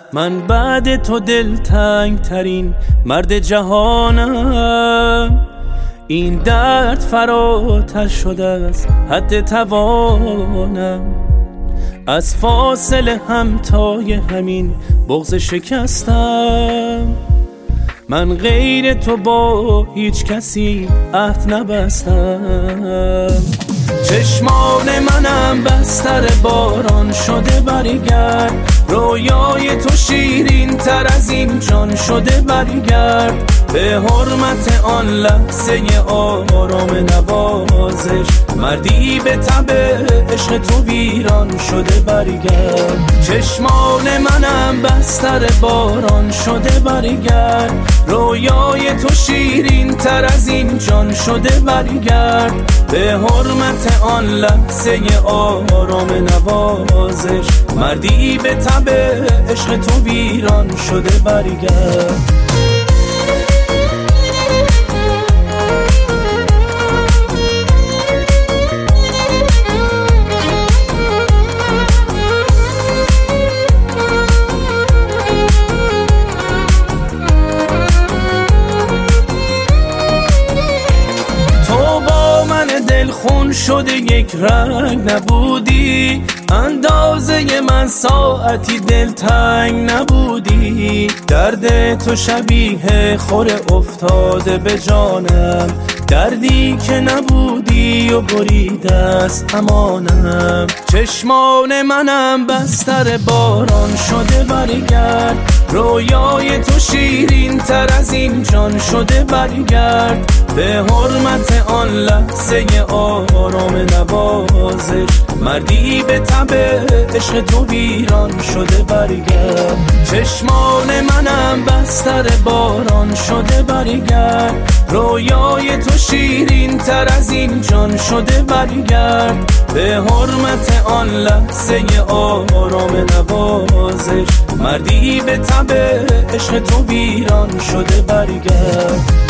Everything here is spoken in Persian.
من بعد تو دلتنگ ترین مرد جهانم. این درد فراتر شده از حد توانم، از فاصله همتای همین بغض شکستم. من غیر تو با هیچ کسی عهد نبستم. چشمان منم بستر باران شده برگرد، رویای تو شیرین تر از این جان شده برگرد. به حرمت آن لحظه آرام نوازش، مردی به تب عشق تو ویران شده برگرد. چشمان منم بستر باران شده برگرد، رویای تو شیرین تر از این جان شده برگرد. به حرمت آن لحظه آرام نوازش، مردی به تب عشق تو ویران شده برگرد. خون شده یک رنگ نبودی، اندازه من ساعتی دلتنگ نبودی. درد تو شبیه خور افتاده به جانم، دردی که نبودی و بریده از امانم. چشمان منم بستر باران شده برگرد، رویای تو شیرین تر از این جان شده برگرد. به حرمت آن لحظه آرام نوازش، مردی به تب عشق تو ویران شده برگرد. چشمان منم بستر باران شده برگرد، رویای تو شیرین تر از این جان شده برگرد. به حرمت آن لحظه آرام نوازش، مردی به تب عشق تو ویران شده برگرد.